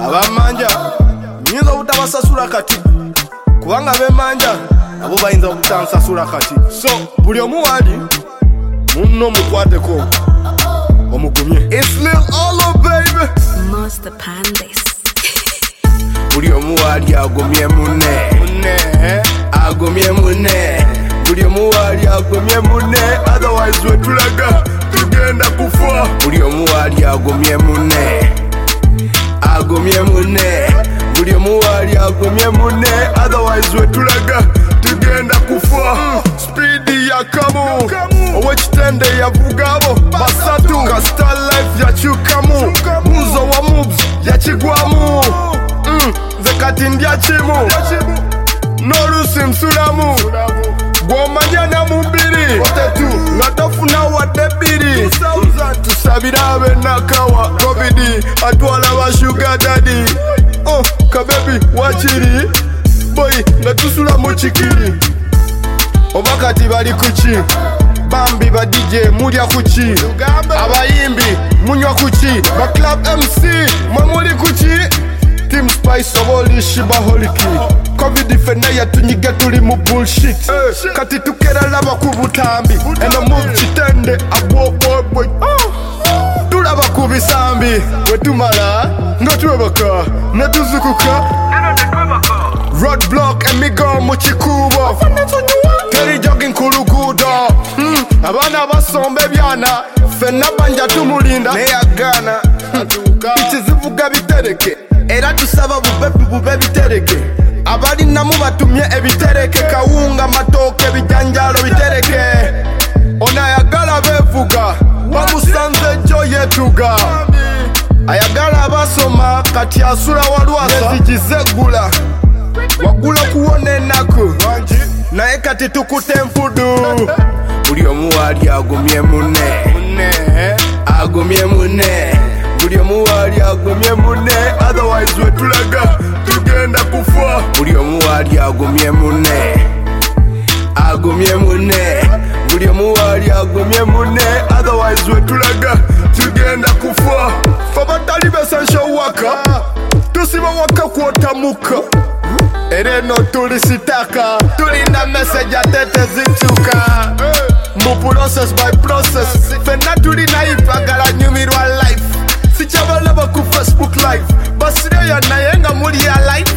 abamanja nyinza obutabasasula kati kubanga bemanja abo bayinza obutansasula kati so buli omu wali munno mukwateko omugumye. It's Lil Olo baby Master Pandis. buli omu wali agumye munne agumye munne buli omu wali agumye munne otherwise wetulaga tugenda kufa. buli omu wali agumye munne agumye munne buli omu wali agumye munne otherwise wetulaga tugenda kufa. Speedy yakamu owekitende yavugabo basatu ka Star Life yakyukamu muzo wa moves yakigwamu nze kati ndya kimu n'oluusi nsulamu gw'omanya na mu bbiri nga tofuna wadde bbiri tusabira abenakawa covid atwala ba sugar daddy kabebi wakiri boy nga tusula mu kikiri oba kati bali kuki bambi ba DJ mulya kuki abayimbi munywa kuki ba club MC mwamuli kuki Team Spice oboli shibaholiki covid fena yatunyiga tuli mu bullshit kati tukerala bakubutambi eno move kitende abwobwobwe tulaba ku bisambi wetumala nga twebaka ne tuzukuka roadblock emigo mu kikubo teri jogging ku luguudo abaana basomba ebyana fenna banja tumulinda neyagana ikizivuga bitereke era tusaba bube bitereke abalinamu batumye ebitereke kawunga matooke bijanjalo bitereke onayagala bevuga bamusanze jo yetuga ayagala basoma kati asula walwasa nezigizegula wagula kuwona ennaku naye kati tukute enfudu buli omu wali agumye munne agumye munne buli omu wali agumye munne otherwise wetulaga tugenda kufa. buli omu wali agumye munne agumye munne buli omu wali agumye munne otherwise wetulaga tugenda kufa. fe batali besensho waka tusiba waka kwotamuka era eno tuli sitaka tulina message atete zituka mu process by process fenna tulina ipagala nyumirwa life sikyabalaba ku Facebook live basireyo naye nga muli ya life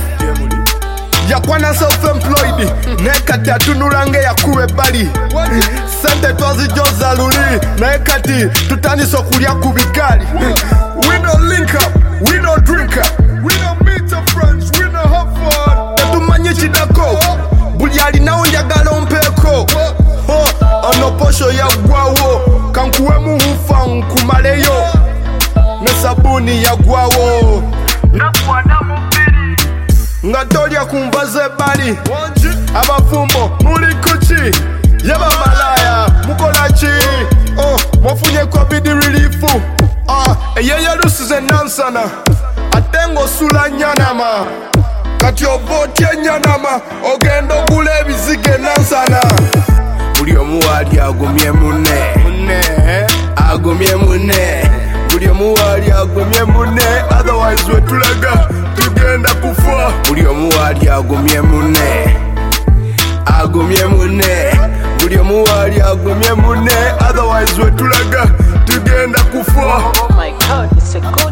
yakwana self-employed nekati atunula nge yakuba ebbali sente twazijoza luli naye kati tutandise okulya ku bigali. We don't link up, we don't drink up, we don't meet our friends, we don't have fun. Tetumanyi kidako buli alinawo njagala ompeeko ono posho yagwawo kankuwemu hufa nkumaleyo ne sabuni yagwawo nakwana mubiri nga tolya kunva z'ebbali abafumbo muli kuki yebamalaya mukolaki mwafunye covid relief eyeyelusize nansana ate ng'osula nyanama kati oba otya nyanama ogenda ogula ebizige nansana. buli omu wali agumye munne agumye munne buli omu wali agumye munne otherwise wetulaga tugenda kufa. buli omu wali agumye munne agumye munne buli omu wali agumye munne otherwise wetulaga tugenda kufa. Oh my God, it's a good